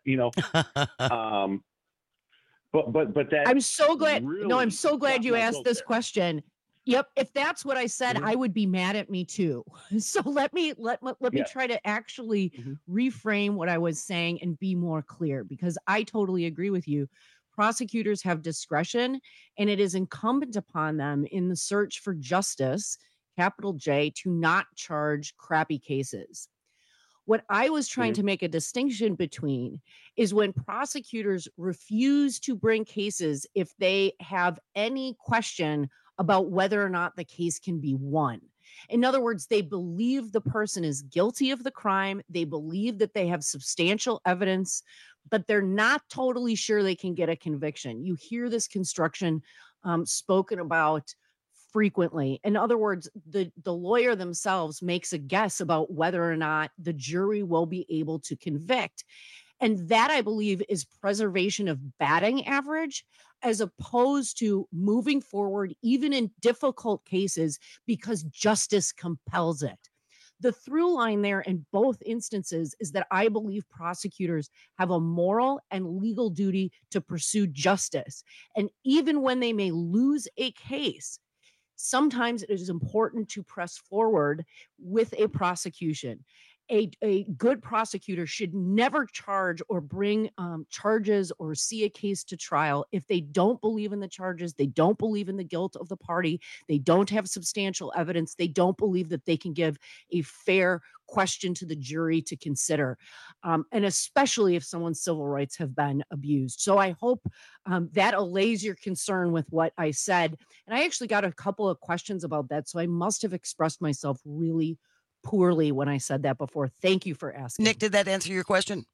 but that I'm so glad. really I'm so glad you asked this there. question. Yep. If that's what I said, I would be mad at me too. So let me try to actually reframe what I was saying and be more clear, because I totally agree with you. Prosecutors have discretion, and it is incumbent upon them in the search for justice, capital J, to not charge crappy cases. What I was trying to make a distinction between is when prosecutors refuse to bring cases if they have any question about whether or not the case can be won. In other words, they believe the person is guilty of the crime. They believe that they have substantial evidence, but they're not totally sure they can get a conviction. You hear this construction spoken about frequently. In other words, the lawyer themselves makes a guess about whether or not the jury will be able to convict. And that, I believe, is preservation of batting average as opposed to moving forward, even in difficult cases, because justice compels it. The through line there in both instances is that I believe prosecutors have a moral and legal duty to pursue justice. And even when they may lose a case, sometimes it is important to press forward with a prosecution. A good prosecutor should never charge or bring charges or see a case to trial if they don't believe in the charges, they don't believe in the guilt of the party, they don't have substantial evidence, they don't believe that they can give a fair question to the jury to consider, and especially if someone's civil rights have been abused. So I hope that allays your concern with what I said. And I actually got a couple of questions about that, so I must have expressed myself really poorly when I said that before. Thank you for asking. Nick, did that answer your question?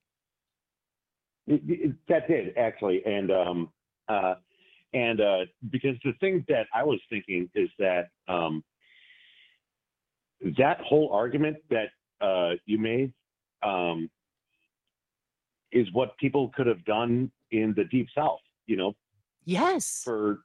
That did, actually. And because the thing that I was thinking is that that whole argument that you made is what people could have done in the Deep South, Yes. For,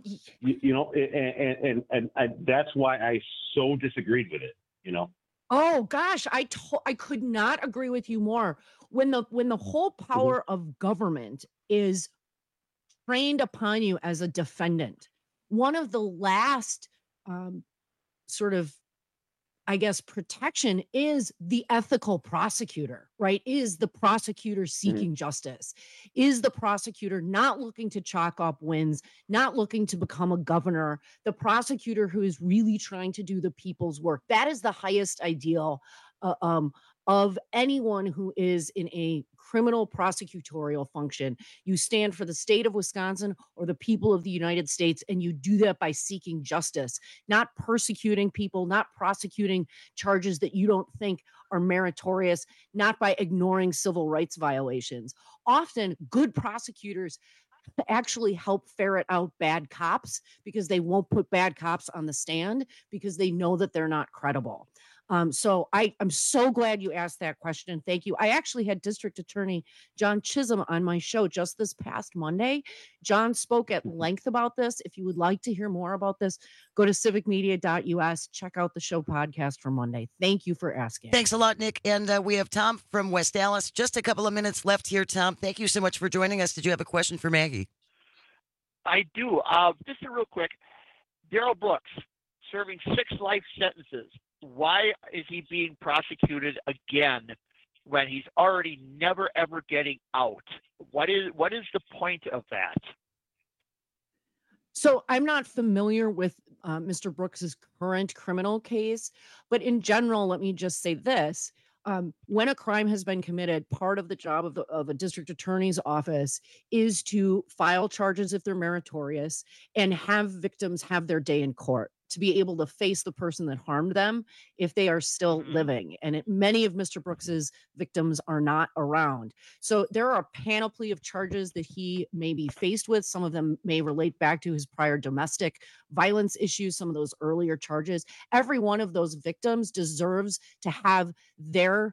and that's why I so disagreed with it, Oh gosh, I could not agree with you more. When the whole power of government is trained upon you as a defendant, one of the last sort of, I guess, protection is the ethical prosecutor, right? Is the prosecutor seeking justice? Is the prosecutor not looking to chalk up wins, not looking to become a governor? The prosecutor who is really trying to do the people's work. That is the highest ideal of anyone who is in a criminal prosecutorial function. You stand for the state of Wisconsin or the people of the United States, and you do that by seeking justice, not persecuting people, not prosecuting charges that you don't think are meritorious, not by ignoring civil rights violations. Often, good prosecutors actually help ferret out bad cops because they won't put bad cops on the stand because they know that they're not credible. So I'm so glad you asked that question. Thank you. I actually had District Attorney John Chisholm on my show just this past Monday. John spoke at length about this. If you would like to hear more about this, go to civicmedia.us, check out the show podcast for Monday. Thank you for asking. Thanks a lot, Nick. And we have Tom from West Dallas. Just a couple of minutes left here, Tom. Thank you so much for joining us. Did you have a question for Maggie? I do. Just a real quick. Darrell Brooks, serving 6 life sentences. Why is he being prosecuted again when he's already never, ever getting out? What is the point of that? So I'm not familiar with Mr. Brooks's current criminal case, but in general, let me just say this. When a crime has been committed, part of the job of a district attorney's office is to file charges if they're meritorious and have victims have their day in court, to be able to face the person that harmed them if they are still living. And many of Mr. Brooks's victims are not around. So there are a panoply of charges that he may be faced with. Some of them may relate back to his prior domestic violence issues, some of those earlier charges. Every one of those victims deserves to have their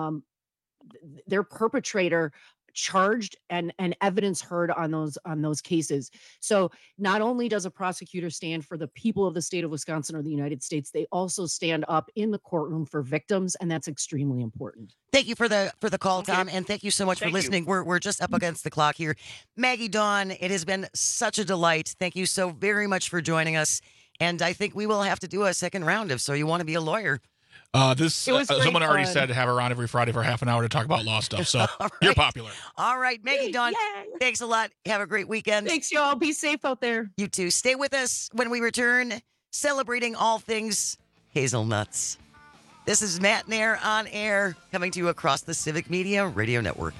perpetrator charged and evidence heard on those cases. So not only does a prosecutor stand for the people of the state of Wisconsin or the United States, they also stand up in the courtroom for victims, and that's extremely important. Thank you for the call, Tom, and thank you so much for listening. We're just up against the clock here. Maggie Dawn, it has been such a delight. Thank you so very much for joining us. And I think we will have to do a second round of So You Want to Be a Lawyer. Someone already said to have her on every Friday for half an hour to talk about law stuff. So right. You're popular. All right, Maggie Dawn, thanks a lot. Have a great weekend. Thanks, y'all. Be safe out there. You too. Stay with us when we return, celebrating all things hazelnuts. This is Matt Nair on air, coming to you across the Civic Media Radio Network.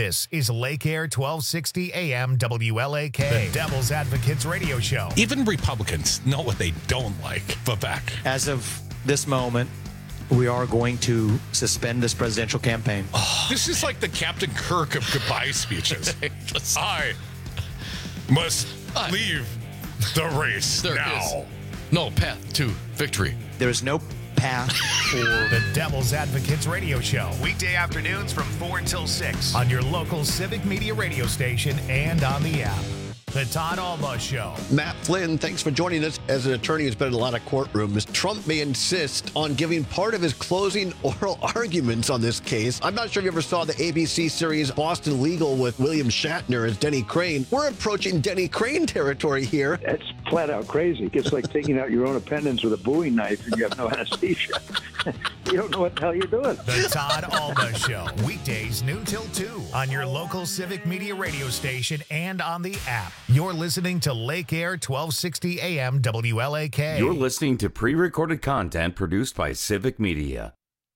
This is Lake Air 1260 AM WLAK, the Devil's Advocates radio show. Even Republicans know what they don't like. Vivek. As of this moment, we are going to suspend this presidential campaign. This is like the Captain Kirk of goodbye speeches. I must leave the race now. Is no path to victory. There is no path for the Devil's Advocates radio show. Weekday afternoons from 4 until 6 on your local Civic Media radio station and on the app. The Todd Alba Show. Matt Flynn, thanks for joining us. As an attorney who's been in a lot of courtrooms, Trump may insist on giving part of his closing oral arguments on this case. I'm not sure if you ever saw the ABC series Boston Legal with William Shatner as Denny Crane. We're approaching Denny Crane territory here. That's flat out crazy. It's like taking out your own appendix with a Bowie knife and you have no anesthesia. You don't know what the hell you're doing. The Todd Alba Show. Weekdays noon till 2 on your local Civic Media radio station and on the app. You're listening to Lake Air 1260 AM WLAK. You're listening to pre-recorded content produced by Civic Media.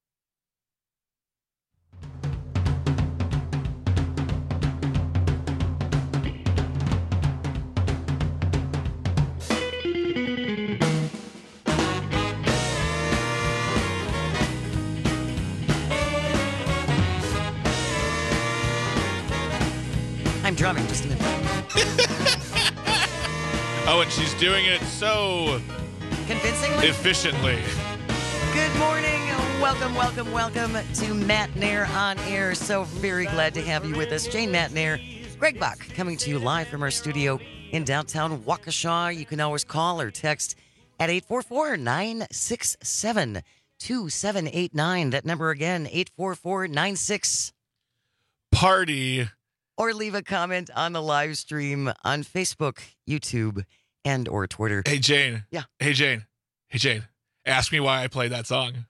I'm drumming just a minute. Oh, and she's doing it so convincingly, efficiently. Good morning. Welcome to Matt Nair on Air. So very glad to have you with us. Jane Matt Nair, Greg Bach, coming to you live from our studio in downtown Waukesha. You can always call or text at 844-967-2789. That number again, 844-96-PARTY. Or leave a comment on the live stream on Facebook, YouTube, and or Twitter. Hey, Jane. Yeah. Hey, Jane. Ask me why I played that song.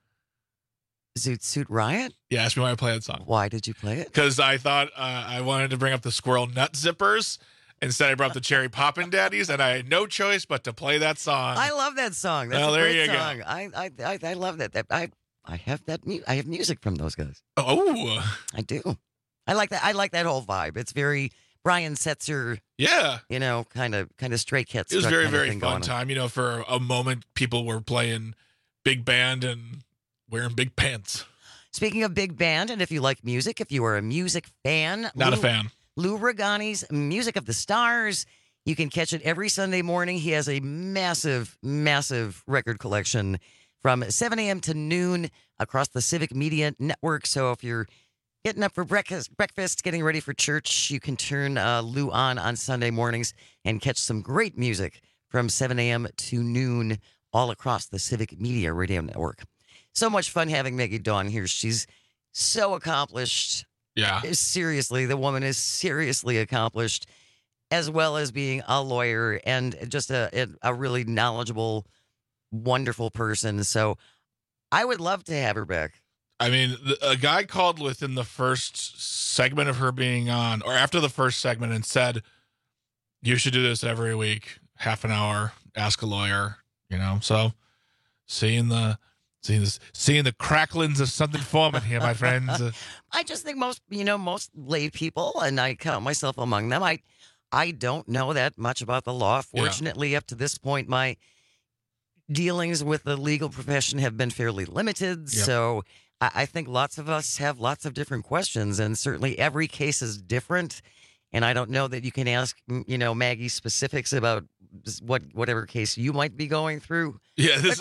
Zoot Suit Riot? Yeah, ask me why I played that song. Why did you play it? Because I thought I wanted to bring up the Squirrel Nut Zippers. Instead, I brought up the Cherry Poppin' Daddies, and I had no choice but to play that song. I love that song. That's a great song. Go. I love that. I have that. I have music from those guys. Oh, I do. I like that. I like that whole vibe. It's very Brian Setzer. Yeah. Kind of Stray Cats. It was very, very fun time. For a moment, people were playing big band and wearing big pants. Speaking of big band, and if you like music, if you are a music fan. Not a fan. Lou Regani's Music of the Stars. You can catch it every Sunday morning. He has a massive, massive record collection from 7 a.m. to noon across the Civic Media Network. So if you're getting up for breakfast, getting ready for church, you can turn Lou on Sunday mornings and catch some great music from 7 a.m. to noon all across the Civic Media Radio Network. So much fun having Maggie Dawn here. She's so accomplished. Yeah. Seriously, the woman is seriously accomplished, as well as being a lawyer and just a really knowledgeable, wonderful person. So I would love to have her back. I mean, a guy called within the first segment of her being on, or after the first segment, and said, "You should do this every week, half an hour, ask a lawyer." So seeing the cracklings of something forming here, my friends. I just think most lay people, and I count myself among them. I don't know that much about the law. Fortunately, up to this point, my dealings with the legal profession have been fairly limited. Yep. So I think lots of us have lots of different questions, and certainly every case is different. And I don't know that you can ask, Maggie specifics about whatever case you might be going through. Yeah, this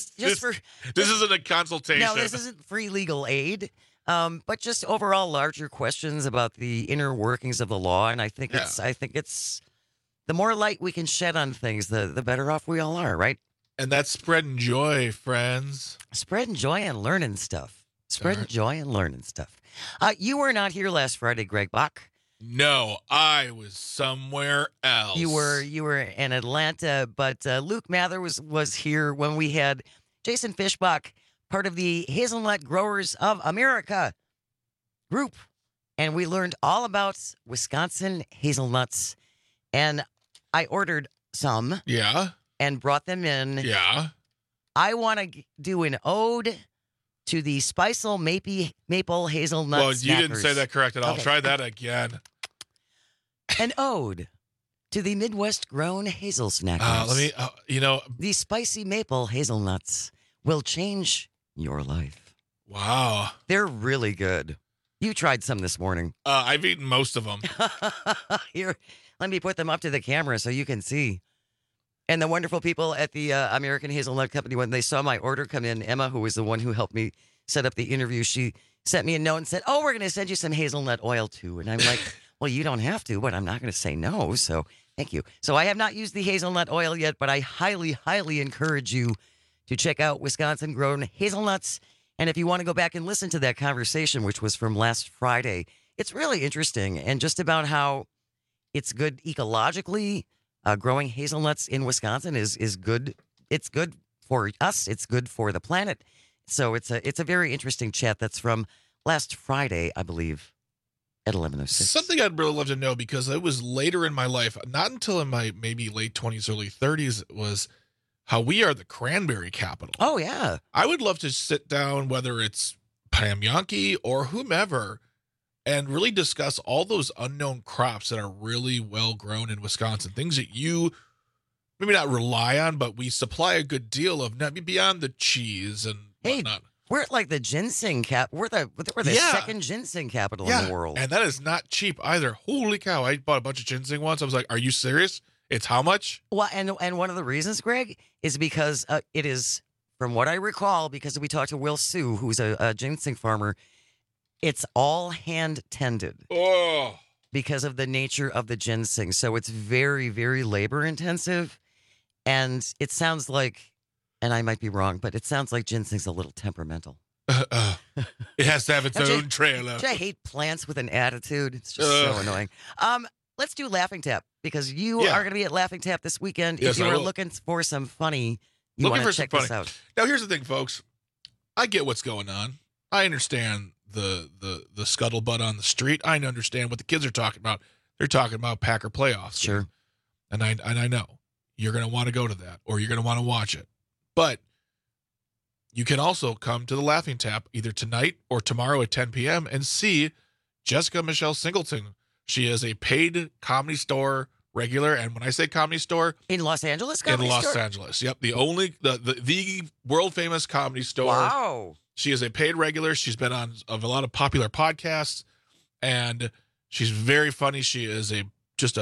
isn't a consultation. No, this isn't free legal aid. But just overall larger questions about the inner workings of the law. And I think it's the more light we can shed on things, the better off we all are, right? And that's spreading joy, friends. Spreading joy and learning stuff. Joy and learning stuff. You were not here last Friday, Greg Bach. No, I was somewhere else. You were in Atlanta, but Luke Mather was here when we had Jason Fishbach, part of the Hazelnut Growers of America group, and we learned all about Wisconsin hazelnuts. And I ordered some. Yeah. And brought them in. Yeah. I want to do an ode to the Speisel Maple Hazelnut Well, you Snackers. didn't say that correct at all. Okay. Try that again. An ode to the Midwest-grown hazel snackers. The spicy maple hazelnuts will change your life. Wow. They're really good. You tried some this morning. I've eaten most of them. Here, let me put them up to the camera so you can see. And the wonderful people at the American Hazelnut Company, when they saw my order come in, Emma, who was the one who helped me set up the interview, she sent me a note and said, "Oh, we're going to send you some hazelnut oil too." And I'm like, well, you don't have to, but I'm not going to say no. So thank you. So I have not used the hazelnut oil yet, but I highly, highly encourage you to check out Wisconsin-grown hazelnuts. And if you want to go back and listen to that conversation, which was from last Friday, it's really interesting and just about how it's good ecologically. Growing hazelnuts in Wisconsin is good. It's good for us. It's good for the planet. So it's a very interesting chat that's from last Friday, I believe, at 11:06. Something I'd really love to know, because it was later in my life, not until in my maybe late 20s, early 30s, was how we are the cranberry capital. Oh, yeah. I would love to sit down, whether it's Pam Yankee or whomever, and really discuss all those unknown crops that are really well grown in Wisconsin. Things that you maybe not rely on, but we supply a good deal of, beyond the cheese and whatnot. We're at like the ginseng cap. We're the second ginseng capital in the world. And that is not cheap either. Holy cow. I bought a bunch of ginseng once. I was like, are you serious? It's how much? Well, and one of the reasons, Greg, is because it is, from what I recall, because we talked to Will Sue, who's a ginseng farmer, it's all hand tended. Oh. Because of the nature of the ginseng. So it's very, very labor intensive. And it sounds like, and I might be wrong, but it sounds like ginseng's a little temperamental. It has to have its own trailer. I hate plants with an attitude. It's just so annoying. Let's do Laughing Tap, because you are going to be at Laughing Tap this weekend. Yes, if you I are will. looking for some funny, you want to check this out. Now, here's the thing, folks. I get what's going on. I understand the scuttlebutt on the street. I understand what the kids are talking about. They're talking about Packer playoffs. Sure. And I know you're going to want to go to that, or you're going to want to watch it. But you can also come to the Laughing Tap either tonight or tomorrow at 10 p.m. and see Jessica Michelle Singleton. She is a paid Comedy Store regular. And when I say Comedy Store, in Los Angeles, in Los Angeles. Yep. The world famous Comedy Store. Wow. She is a paid regular. She's been on a lot of popular podcasts, and she's very funny. She is just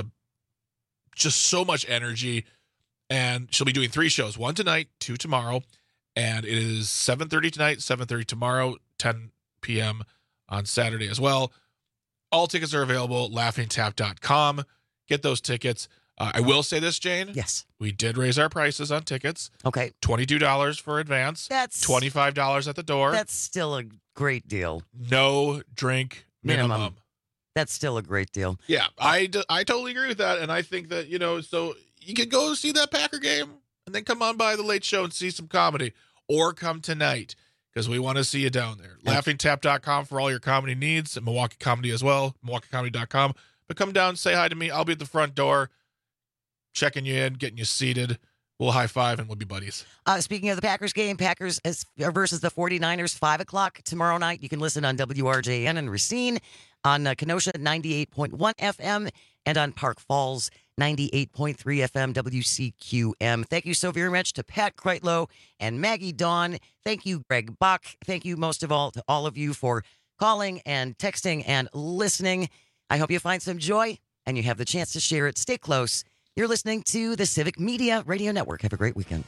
so much energy, and she'll be doing 3 shows, 1 tonight, 2 tomorrow, and it is 7:30 tonight, 7:30 tomorrow, 10 p.m. on Saturday as well. All tickets are available at laughingtap.com. Get those tickets. I will say this, Jane. Yes. We did raise our prices on tickets. Okay. $22 for advance. That's $25 at the door. That's still a great deal. No drink minimum. That's still a great deal. Yeah, I totally agree with that. And I think that, so you could go see that Packer game and then come on by the late show and see some comedy, or come tonight because we want to see you down there. LaughingTap.com for all your comedy needs, and Milwaukee Comedy as well, MilwaukeeComedy.com. But come down, say hi to me. I'll be at the front door, checking you in, getting you seated. We'll high five and we'll be buddies. Speaking of the Packers game, Packers versus the 49ers, 5 o'clock tomorrow night. You can listen on WRJN in Racine, on Kenosha 98.1 FM, and on Park Falls 98.3 FM WCQM. Thank you so very much to Pat Kreitlow and Maggie Dawn. Thank you, Greg Bach. Thank you most of all to all of you for calling and texting and listening. I hope you find some joy and you have the chance to share it. Stay close. You're listening to the Civic Media Radio Network. Have a great weekend.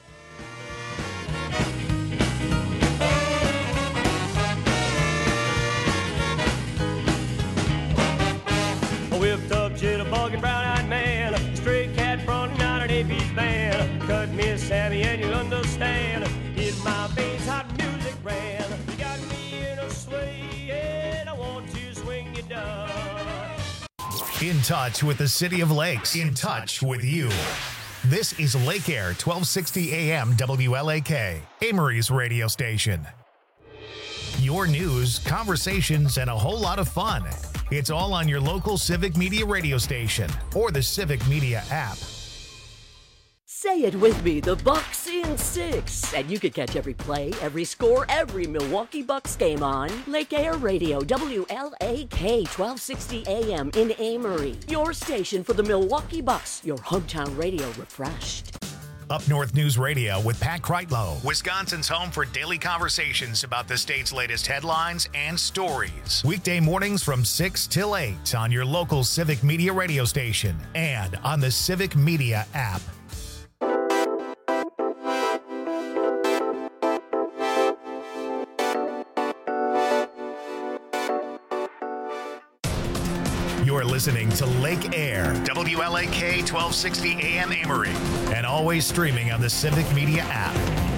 A whipped up, jitterbug, brown-eyed man, a stray cat from the 98 band. Cut me, Sammy, and you'll understand. In my veins, hot music ran. You got me in a sway, and I want to swing you down. In touch with the City of Lakes. In touch with you. This is Lake Air 1260 AM WLAK, Amory's radio station. Your news, conversations, and a whole lot of fun. It's all on your local Civic Media radio station or the Civic Media app. Say it with me, the Bucks in 6. And you can catch every play, every score, every Milwaukee Bucks game on Lake Air Radio, WLAK 1260 AM in Amory. Your station for the Milwaukee Bucks, your hometown radio refreshed. Up North News Radio with Pat Kreitlow, Wisconsin's home for daily conversations about the state's latest headlines and stories. Weekday mornings from 6 till 8 on your local Civic Media radio station and on the Civic Media app. You're listening to Lake Air, WLAK 1260 AM Amory, and always streaming on the Civic Media app.